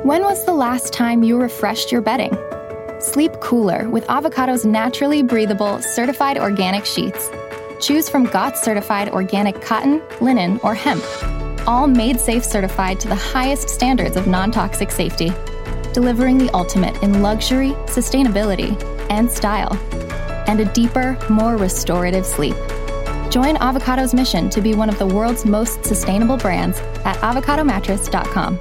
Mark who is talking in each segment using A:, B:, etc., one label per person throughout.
A: When was the last time you refreshed your bedding? Sleep cooler with Avocado's naturally breathable, certified organic sheets. Choose from GOTS certified organic cotton, linen, or hemp. All made safe certified to the highest standards of non-toxic safety, delivering the ultimate in luxury, sustainability, and style, and a deeper, more restorative sleep. Join Avocado's mission to be one of the world's most sustainable brands at avocadomattress.com.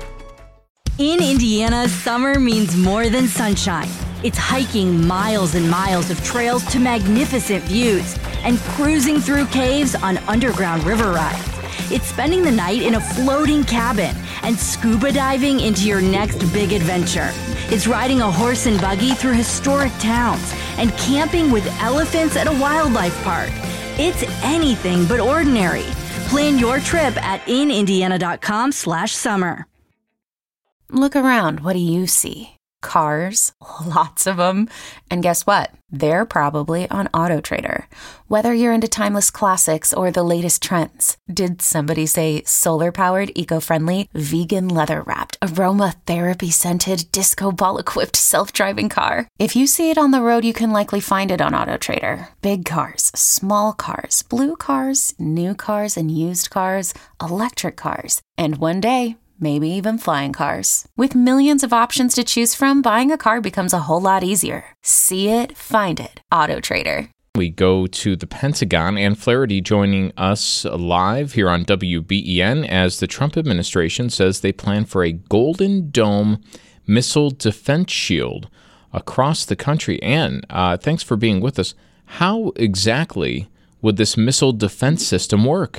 B: In Indiana, summer means more than sunshine. It's hiking miles and miles of trails to magnificent views and cruising through caves on underground river rides. It's spending the night in a floating cabin and scuba diving into your next big adventure. It's riding a horse and buggy through historic towns and camping with elephants at a wildlife park. It's anything but ordinary. Plan your trip at inindiana.com/summer.
C: Look around. What do you see? Cars, lots of them. And guess what? They're probably on AutoTrader. Whether you're into timeless classics or the latest trends. Did somebody say solar-powered, eco-friendly, vegan leather-wrapped, aromatherapy-scented, disco ball-equipped self-driving car? If you see it on the road, you can likely find it on AutoTrader. Big cars, small cars, blue cars, new cars and used cars, electric cars. And one day, maybe even flying cars. With millions of options to choose from, buying a car becomes a whole lot easier. See it, find it. AutoTrader.
D: We go to the Pentagon. Ann Flaherty joining us live here on WBEN as the Trump administration says they plan for a Golden Dome missile defense shield across the country. Ann, thanks for being with us. How exactly would this missile defense system work?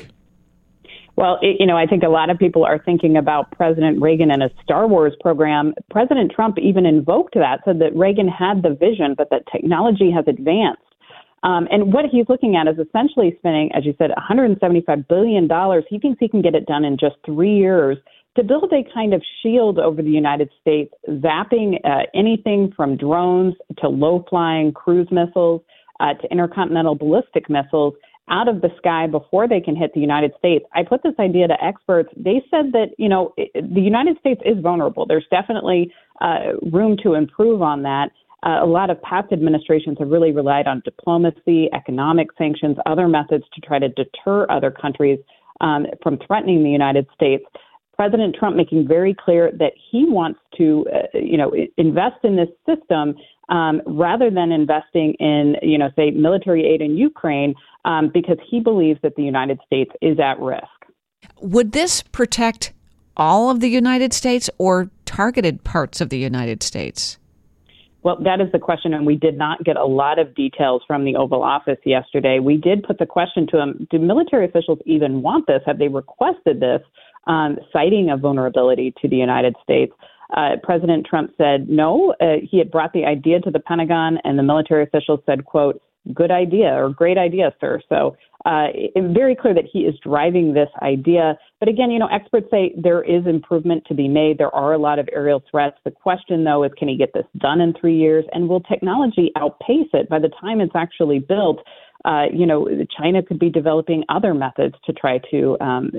E: Well, I think a lot of people are thinking about President Reagan and his Star Wars program. President Trump even invoked that, said that Reagan had the vision, but that technology has advanced. And what he's looking at is essentially spending, as you said, $175 billion. He thinks he can get it done in just 3 years to build a kind of shield over the United States, zapping anything from drones to low-flying cruise missiles to intercontinental ballistic missiles out of the sky before they can hit the United States. I put this idea to experts. They said that, the United States is vulnerable. There's definitely room to improve on that. A lot of past administrations have really relied on diplomacy, economic sanctions, other methods to try to deter other countries from threatening the United States. President Trump making very clear that he wants to, invest in this system rather than investing in, say, military aid in Ukraine, because he believes that the United States is at risk.
F: Would this protect all of the United States or targeted parts of the United States?
E: Well, that is the question, and we did not get a lot of details from the Oval Office yesterday. We did put the question to them, do military officials even want this? Have they requested this, citing a vulnerability to the United States? President Trump said no. He had brought the idea to the Pentagon, and the military officials said, quote, good idea or great idea, sir. So it's very clear that he is driving this idea. But again, experts say there is improvement to be made. There are a lot of aerial threats. The question, though, is can he get this done in 3 years? And will technology outpace it by the time it's actually built? China could be developing other methods to try to,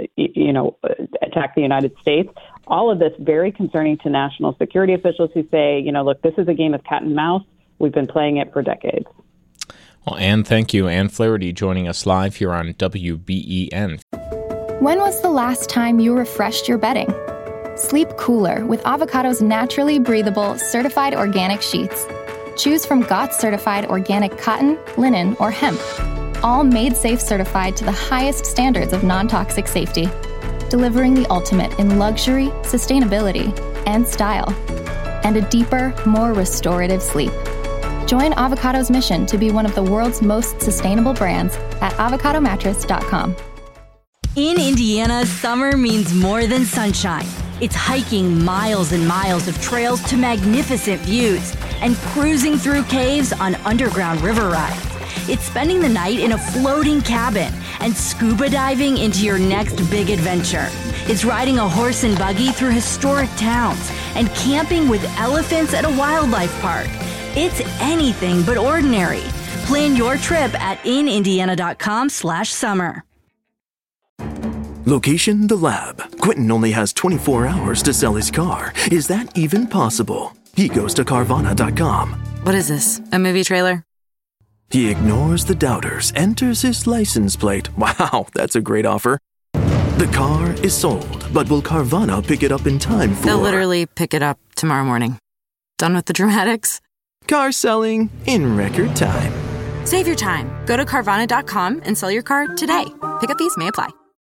E: attack the United States. All of this very concerning to national security officials who say, look, this is a game of cat and mouse. We've been playing it for decades.
D: Well, Ann, thank you. Ann Flaherty joining us live here on WBEN.
A: When was the last time you refreshed your bedding? Sleep cooler with Avocado's naturally breathable, certified organic sheets. Choose from GOTS certified organic cotton, linen, or hemp. All made safe certified to the highest standards of non-toxic safety, delivering the ultimate in luxury, sustainability, and style, and a deeper, more restorative sleep. Join Avocado's mission to be one of the world's most sustainable brands at avocadomattress.com.
B: In Indiana, summer means more than sunshine. It's hiking miles and miles of trails to magnificent views and cruising through caves on underground river rides. It's spending the night in a floating cabin and scuba diving into your next big adventure. It's riding a horse and buggy through historic towns and camping with elephants at a wildlife park. It's anything but ordinary. Plan your trip at inindiana.com/summer.
G: Location, the lab. Quentin only has 24 hours to sell his car. Is that even possible? He goes to Carvana.com.
H: What is this, a movie trailer?
G: He ignores the doubters, enters his license plate. Wow, that's a great offer. The car is sold, but will Carvana pick it up in time for...
H: They'll literally pick it up tomorrow morning. Done with the dramatics?
G: Car selling in record time.
H: Save your time. Go to Carvana.com and sell your car today. Pickup fees may apply.